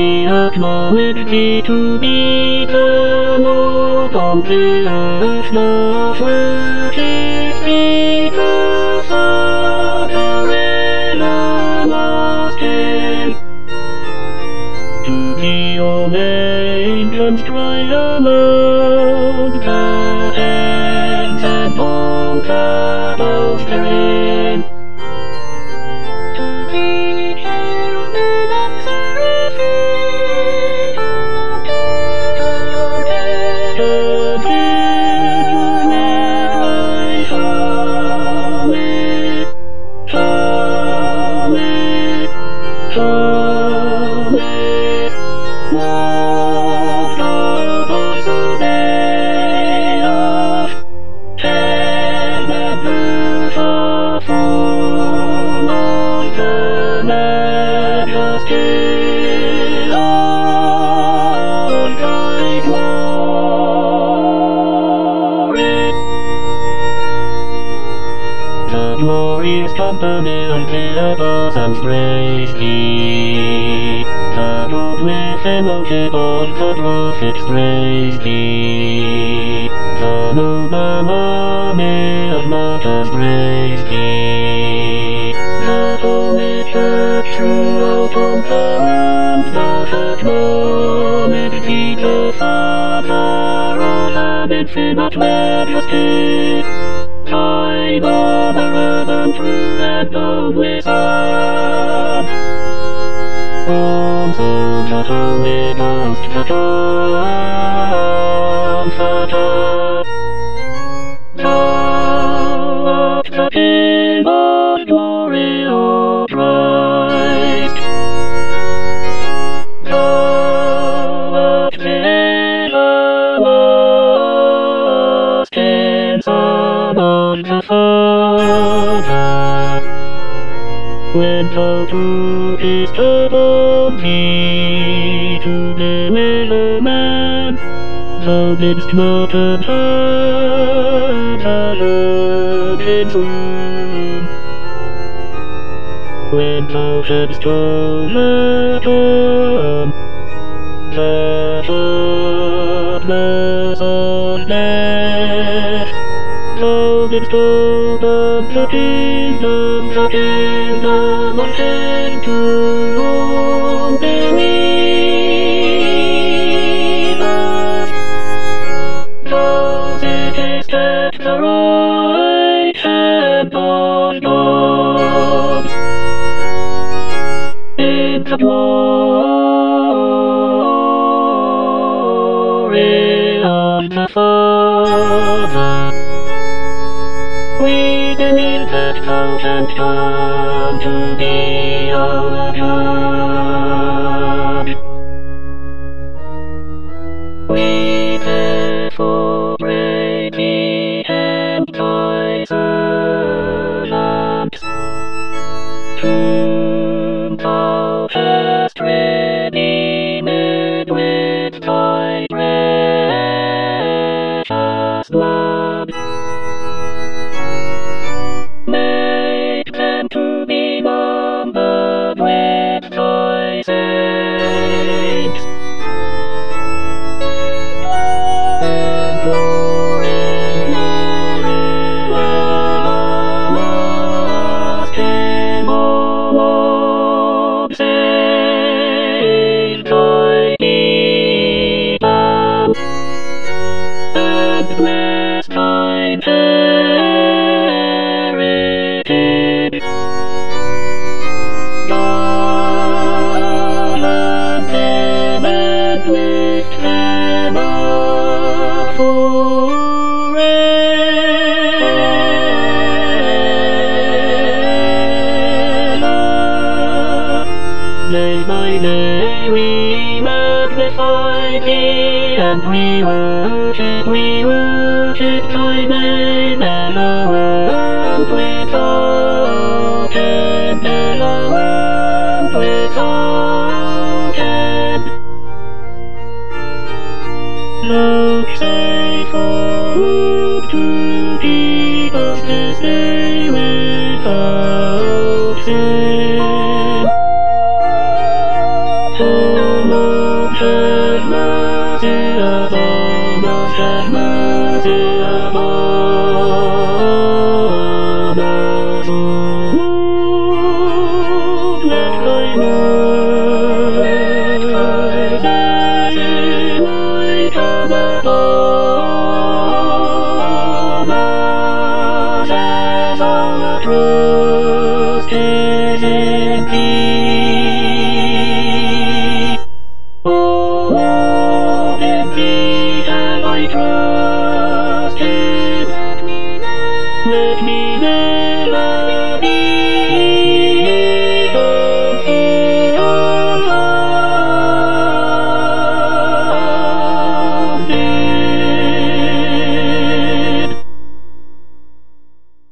we acknowledge thee to be the Lord of the earth, not worship thee the Father everlasting. To thee all ancients cry aloud, the heavens and all that bows therein. To thee cherubim and seraphim, and bid your mid-rise, holy, holy, holy. Lord of us, of heaven and earth are full of the majesty of thy glory. The glorious company of the apostles praise thee. The goodly fellowship of the prophets praise thee. The noble army of martyrs praise thee. The holy church throughout all the world doth acknowledge thee, the Father of infinite majesty. Thy God, the and true and only Son. Also the Holy Ghost, the Comforter. Thou art the King of glory, O Christ. Thou art the everlasting Son of the Father. When thou tookest upon thee to deliver man, thou didst not enter the virgin's womb. When thou shouldst overcome the darkness of death, thou didst open the kingdom of heaven to all believers. Thou sittest at the right hand of God, in the glory of the Father. We believe that thou shalt come to be our God. We therefore pray thee, help thy servants, whom thou hast redeemed with thy precious blood. Make them to be numbered with thy saints, and glory, everlasting, all observe thy kingdom, and bless thine heritage. Govern them and lift them up forever. Day by day we magnify thee, and we worship thy name, Elohim without end, Elohim without end. Vouchsafe, O Lord, to keep us this day without sin. Most have mercy upon us, have mercy upon us. Lord, let thy mercy light come upon us as our trust is.